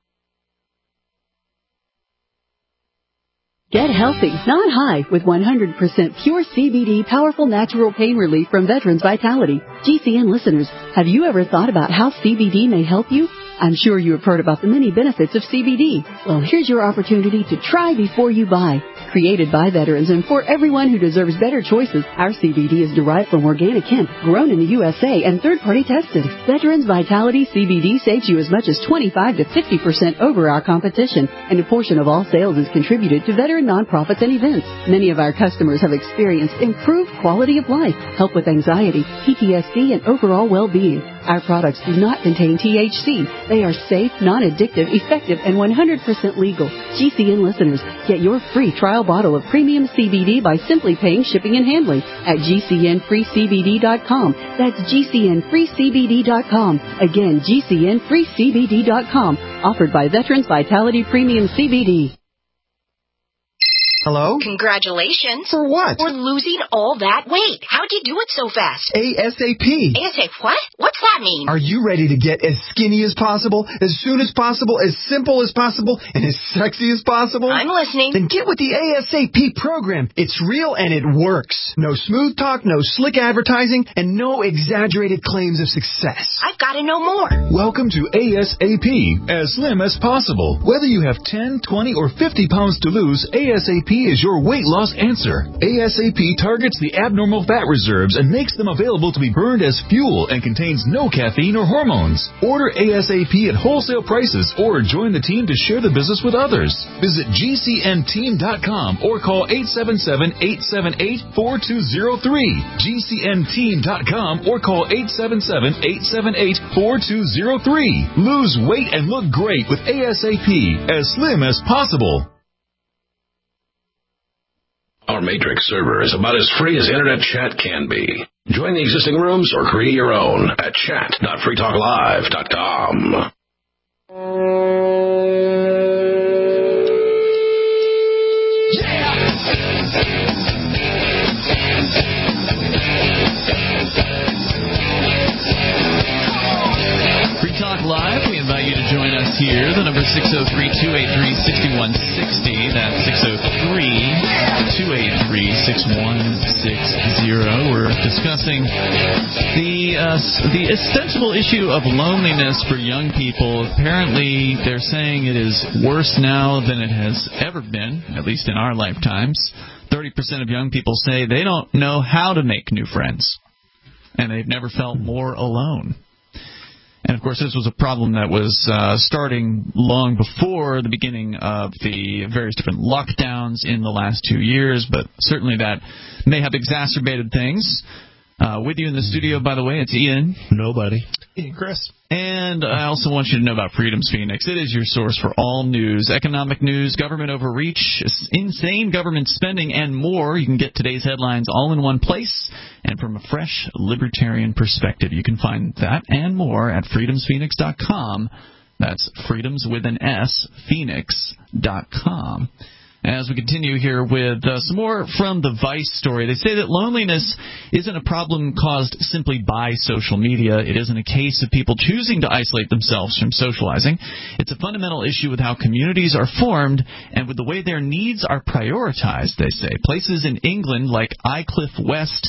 Get healthy, not high, with one hundred percent pure C B D powerful natural pain relief from Veterans Vitality. G C N listeners, have you ever thought about how C B D may help you? I'm sure you have heard about the many benefits of C B D. Well, here's your opportunity to try before you buy. Created by veterans and for everyone who deserves better choices, our C B D is derived from organic hemp, grown in the U S A, and third-party tested. Veterans Vitality C B D saves you as much as twenty-five to fifty percent over our competition, and a portion of all sales is contributed to veteran nonprofits and events. Many of our customers have experienced improved quality of life, help with anxiety, P T S D, and overall well-being. Our products do not contain T H C. They are safe, non-addictive, effective, and one hundred percent legal. G C N listeners, get your free trial bottle of premium C B D by simply paying shipping and handling at G C N free C B D dot com. That's G C N free C B D dot com. Again, G C N free C B D dot com. Offered by Veterans Vitality Premium C B D. Hello? Congratulations. For what? For losing all that weight. How'd you do it so fast? ASAP. ASAP what? What's that mean? Are you ready to get as skinny as possible, as soon as possible, as simple as possible, and as sexy as possible? I'm listening. Then get with the ASAP program. It's real and it works. No smooth talk, no slick advertising, and no exaggerated claims of success. I've got to know more. Welcome to ASAP, as slim as possible. Whether you have ten, twenty, or fifty pounds to lose, ASAP is your weight loss answer. ASAP targets the abnormal fat reserves and makes them available to be burned as fuel and contains no caffeine or hormones. Order ASAP at wholesale prices or join the team to share the business with others. Visit G C N team dot com or call eight seven seven, eight seven eight, four two zero three. G C N team dot com or call eight seven seven, eight seven eight, four two zero three. Lose weight and look great with ASAP, as slim as possible. Our Matrix server is about as free as internet chat can be. Join the existing rooms or create your own at chat dot free talk live dot com. Free Talk Live, we invite you to join us here. The number is six oh three, two eight three, six one six oh. That's six oh three, two eight three, six one six oh. We're discussing the uh, the ostensible issue of loneliness for young people. Apparently, they're saying it is worse now than it has ever been, at least in our lifetimes. thirty percent of young people say they don't know how to make new friends, and they've never felt more alone. And, of course, this was a problem that was uh, starting long before the beginning of the various different lockdowns in the last two years, but certainly that may have exacerbated things. Uh, with you in the studio, by the way, it's Ian. Nobody. Ian, Chris. And I also want you to know about Freedom's Phoenix. It is your source for all news, economic news, government overreach, insane government spending, and more. You can get today's headlines all in one place and from a fresh libertarian perspective. You can find that and more at freedoms phoenix dot com. That's freedoms with an S, phoenix dot com. As we continue here with uh, some more from the Vice story, they say that loneliness isn't a problem caused simply by social media. It isn't a case of people choosing to isolate themselves from socializing. It's a fundamental issue with how communities are formed and with the way their needs are prioritized, they say. Places in England like Aycliffe West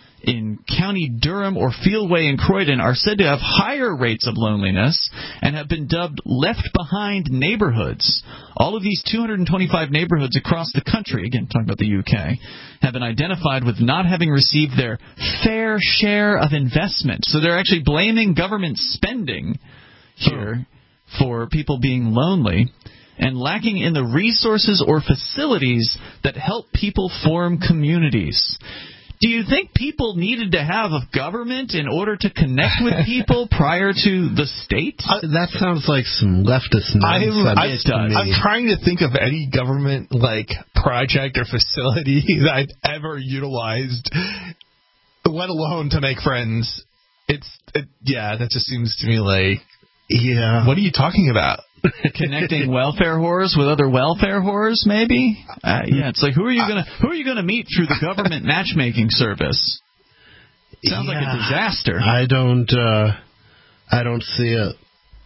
in County Durham or Fieldway in Croydon are said to have higher rates of loneliness and have been dubbed left-behind neighborhoods. All of these two hundred twenty-five neighborhoods across the country, again, talking about the U K, have been identified with not having received their fair share of investment. So they're actually blaming government spending here for people being lonely and lacking in the resources or facilities that help people form communities. Do you think people needed to have a government in order to connect with people prior to the state? Uh, that sounds like some leftist nonsense. I'm, I'm, it does. I'm trying to think of any government like project or facility that I've ever utilized, let alone to make friends. It's it, yeah, that just seems to me like yeah. What are you talking about? Connecting welfare whores with other welfare whores, maybe? Uh, yeah, it's like who are you gonna who are you gonna meet through the government matchmaking service? Sounds yeah. like a disaster. I don't uh, I don't see it.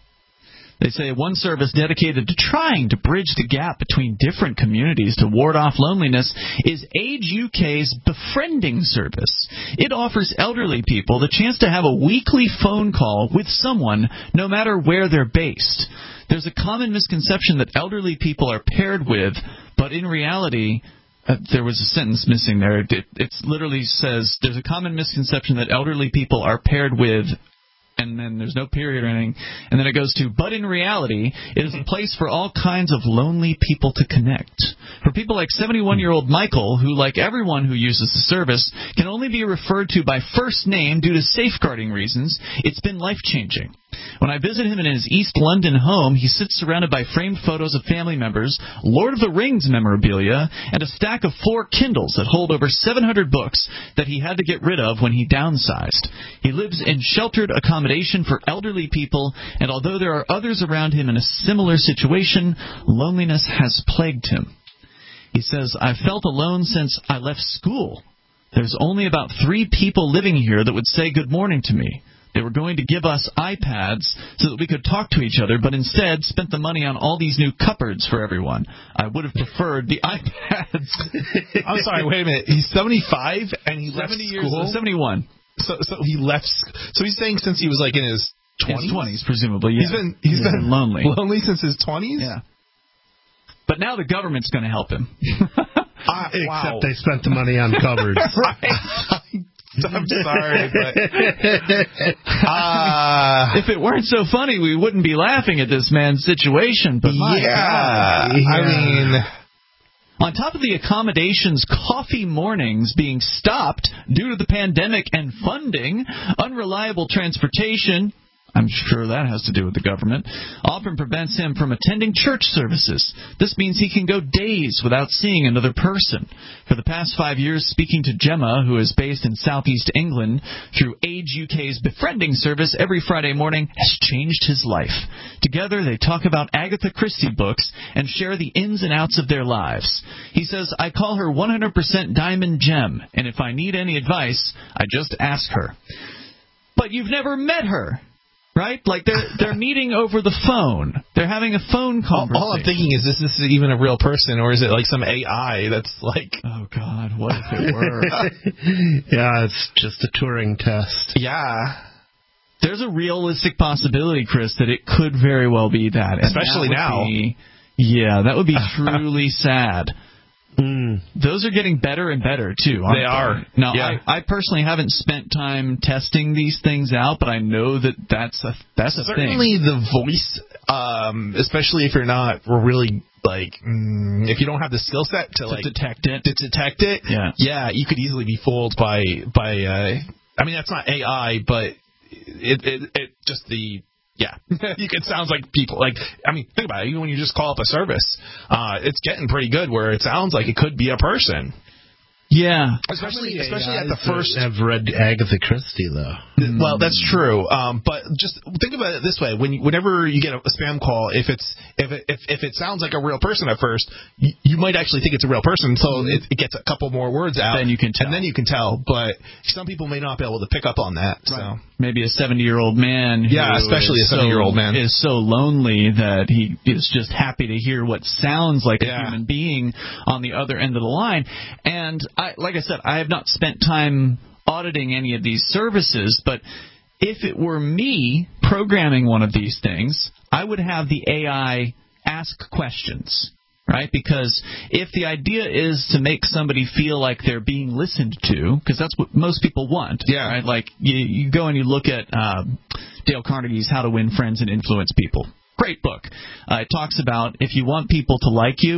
They say one service dedicated to trying to bridge the gap between different communities to ward off loneliness is Age U K's Befriending Service. It offers elderly people the chance to have a weekly phone call with someone, no matter where they're based. There's a common misconception that elderly people are paired with, but in reality, uh, there was a sentence missing there. It, it literally says, there's a common misconception that elderly people are paired with, and then there's no period or anything, and then it goes to, but in reality, it is a place for all kinds of lonely people to connect. For people like seventy-one-year-old Michael, who, like everyone who uses the service, can only be referred to by first name due to safeguarding reasons, it's been life-changing. When I visit him in his East London home, he sits surrounded by framed photos of family members, Lord of the Rings memorabilia, and a stack of four Kindles that hold over seven hundred books that he had to get rid of when he downsized. He lives in sheltered accommodation for elderly people, and although there are others around him in a similar situation, loneliness has plagued him. He says, I've felt alone since I left school. There's only about three people living here that would say good morning to me. They were going to give us iPads so that we could talk to each other, but instead spent the money on all these new cupboards for everyone. I would have preferred the iPads. I'm sorry, wait a minute. He's seventy-five and he left seventy school? Years, seventy-one. So, so he left. So he's saying since he was like in his twenties? His twenties, presumably. Yeah. He's been he's yeah, been lonely, lonely since his twenties. Yeah. But now the government's going to help him. uh, Except wow. they spent the money on cupboards. Right. I'm sorry, but uh, if it weren't so funny, we wouldn't be laughing at this man's situation. But my yeah, God. I mean, on top of the accommodations, coffee mornings being stopped due to the pandemic and funding, unreliable transportation, I'm sure that has to do with the government, often prevents him from attending church services. This means he can go days without seeing another person. For the past five years, speaking to Gemma, who is based in southeast England, through Age U K's Befriending Service every Friday morning has changed his life. Together, they talk about Agatha Christie books and share the ins and outs of their lives. He says, I call her one hundred percent Diamond Gem, and if I need any advice, I just ask her. But you've never met her. Right? Like they're they're meeting over the phone. They're having a phone conversation. All, all I'm thinking is, is this even a real person, or is it like some A I that's like... Oh, God, what if it were? Yeah, it's just a Turing test. Yeah. There's a realistic possibility, Chris, that it could very well be that. And Especially that now. Be, yeah, that would be truly sad. Mm. Those are getting better and better, too. They are. Now, yeah. I, I personally haven't spent time testing these things out, but I know that that's a, that's a Certainly thing. the voice, um, especially if you're not really, like, mm, if you don't have the skill set to, to like... detect it. To detect it. Yeah. Yeah, you could easily be fooled by, by uh, I mean, that's not A I, but it, it, it just the... Yeah, you it sounds like people like I mean think about it. Even when you just call up a service, uh, it's getting pretty good where it sounds like it could be a person. Yeah, especially especially at the first. I've read Agatha Christie though. Well, that's true. Um, but just think about it this way: when you, whenever you get a, a spam call, if it's if it if, if it sounds like a real person at first, you, you might actually think it's a real person. So it, it gets a couple more words out, then you can tell. and then you can tell. But some people may not be able to pick up on that. Right. So maybe a seventy-year-old man. Who yeah, especially a seventy-year-old so, man is so lonely that he is just happy to hear what sounds like yeah. a human being on the other end of the line. And I, like I said, I have not spent time auditing any of these services, but if it were me programming one of these things, I would have the A I ask questions, right? Because if the idea is to make somebody feel like they're being listened to, because that's what most people want, yeah. right? Like you, you go and you look at um, Dale Carnegie's How to Win Friends and Influence People. Great book. Uh, it talks about if you want people to like you,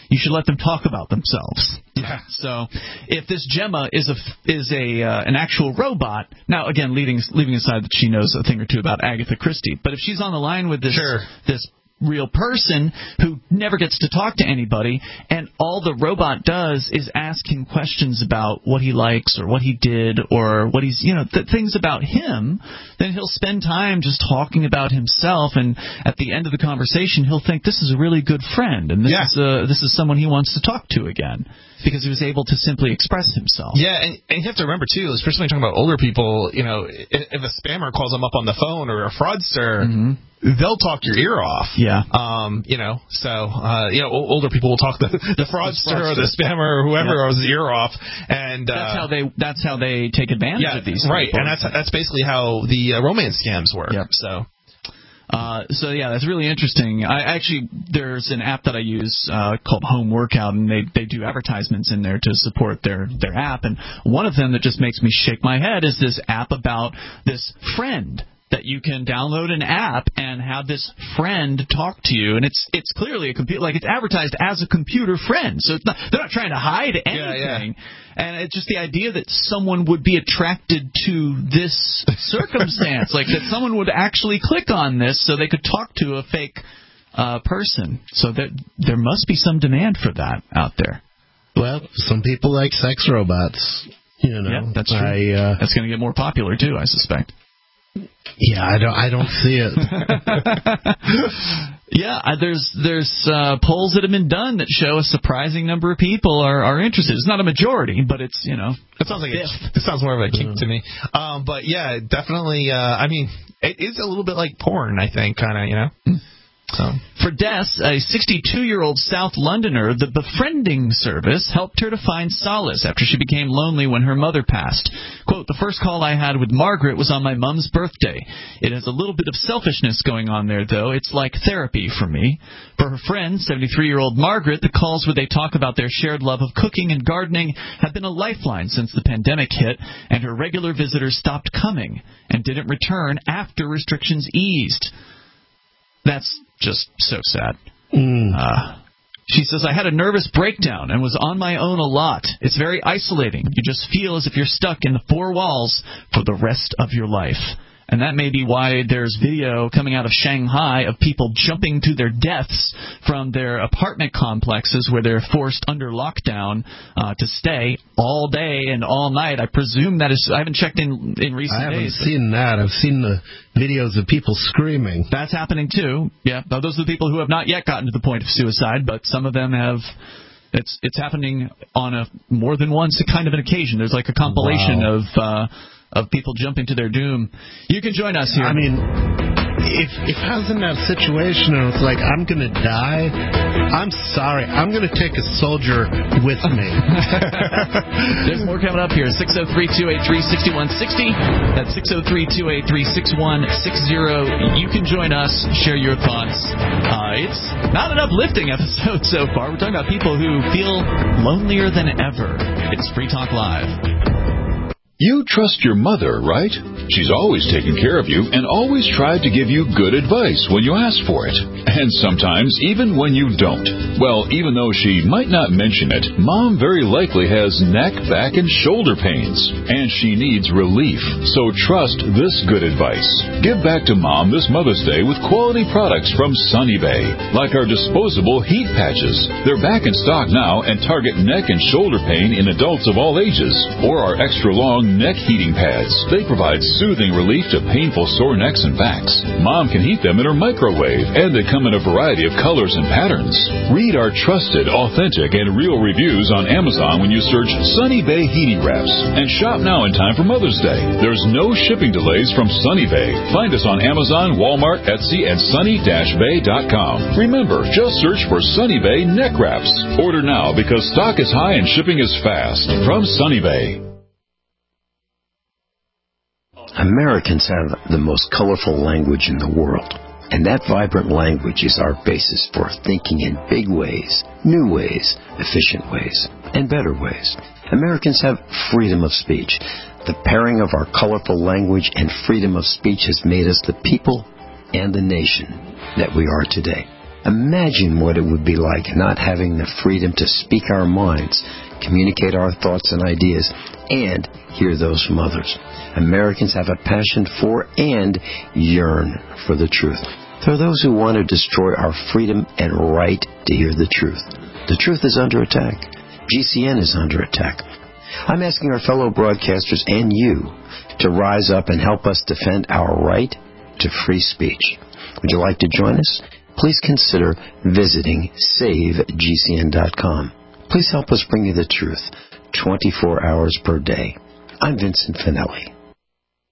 you should let them talk about themselves. Yeah. So if this Gemma is a is a uh, an actual robot, now again leaving leaving aside that she knows a thing or two about Agatha Christie, but if she's on the line with this sure. this real person who never gets to talk to anybody, and all the robot does is ask him questions about what he likes or what he did or what he's, you know, th- things about him, then he'll spend time just talking about himself, and at the end of the conversation he'll think this is a really good friend, and this yeah. is a, this is someone he wants to talk to again, because he was able to simply express himself. Yeah, and, and you have to remember, too, especially when you're talking about older people, you know, if, if a spammer calls them up on the phone or a fraudster, mm-hmm. they'll talk your ear off. Yeah. Um, you know, so, uh, you know, older people will talk the, the fraudster the or the spammer or whoever yeah. his ear off. And, uh, that's how they that's how they take advantage yeah, of these right, people. and that's that's basically how the uh, romance scams work. Yep. So. Uh, so yeah, that's really interesting. I actually there's an app that I use uh, called Home Workout, and they they do advertisements in there to support their their app. And one of them that just makes me shake my head is this app about this friend that you can download an app and have this friend talk to you, and it's it's clearly a computer, like it's advertised as a computer friend. So it's not, they're not trying to hide anything. Yeah, yeah. And it's just the idea that someone would be attracted to this circumstance, like that someone would actually click on this so they could talk to a fake uh, person. So there, there must be some demand for that out there. Well, some people like sex robots. You know, yeah, that's true. I, uh, that's going to get more popular too, I suspect. Yeah, I don't. I don't see it. yeah, there's there's uh, polls that have been done that show a surprising number of people are, are interested. It's not a majority, but it's you know. It sounds like it, it sounds more of a kink to me. Um, but yeah, definitely. Uh, I mean, it is a little bit like porn. I think, kind of, you know. So. For Des, a sixty-two-year-old South Londoner, the befriending service helped her to find solace after she became lonely when her mother passed. Quote, the first call I had with Margaret was on my mom's birthday. It has a little bit of selfishness going on there, though. It's like therapy for me. For her friend, seventy-three-year-old Margaret, the calls where they talk about their shared love of cooking and gardening have been a lifeline since the pandemic hit, and her regular visitors stopped coming and didn't return after restrictions eased. That's just so sad. Mm. Uh, she says, I had a nervous breakdown and was on my own a lot. It's very isolating. You just feel as if you're stuck in the four walls for the rest of your life. And that may be why there's video coming out of Shanghai of people jumping to their deaths from their apartment complexes where they're forced under lockdown uh, to stay all day and all night. I presume that is. I haven't checked in in recent days. I haven't days. seen that. I've seen the videos of people screaming. That's happening too. Yeah, those are the people who have not yet gotten to the point of suicide, but some of them have. It's it's happening on a more than once kind of an occasion. There's like a compilation wow. of. Uh, of people jumping to their doom. You can join us here. I mean, if if I was in that situation and it's like, I'm going to die, I'm sorry. I'm going to take a soldier with me. There's more coming up here. six oh three, two eight three, six one six oh. That's six oh three, two eight three, six one six oh. You can join us. Share your thoughts. Uh, it's not an uplifting episode so far. We're talking about people who feel lonelier than ever. It's Free Talk Live. You trust your mother, right? She's always taken care of you and always tried to give you good advice when you ask for it. And sometimes even when you don't. Well, even though she might not mention it, Mom very likely has neck, back, and shoulder pains. And she needs relief. So trust this good advice. Give back to Mom this Mother's Day with quality products from Sunny Bay. Like our disposable heat patches. They're back in stock now and target neck and shoulder pain in adults of all ages. Or our extra long neck heating pads. They provide soothing relief to painful sore necks and backs. Mom can heat them in her microwave, and they come in a variety of colors and patterns. Read our trusted, authentic, and real reviews on Amazon when you search Sunny Bay Heating Wraps. And shop now in time for Mother's Day. There's no shipping delays from Sunny Bay. Find us on Amazon, Walmart, Etsy, and sunny dash bay dot com. Remember, just search for Sunny Bay Neck Wraps. Order now because stock is high and shipping is fast. From Sunny Bay. Americans have the most colorful language in the world, and that vibrant language is our basis for thinking in big ways, new ways, efficient ways, and better ways. Americans have freedom of speech. The pairing of our colorful language and freedom of speech has made us the people and the nation that we are today. Imagine what it would be like not having the freedom to speak our minds, communicate our thoughts and ideas, and hear those from others. Americans have a passion for and yearn for the truth. There are those who want to destroy our freedom and right to hear the truth. The truth is under attack. G C N is under attack. I'm asking our fellow broadcasters and you to rise up and help us defend our right to free speech. Would you like to join us? Please consider visiting save G C N dot com. Please help us bring you the truth twenty-four hours per day. I'm Vincent Finelli.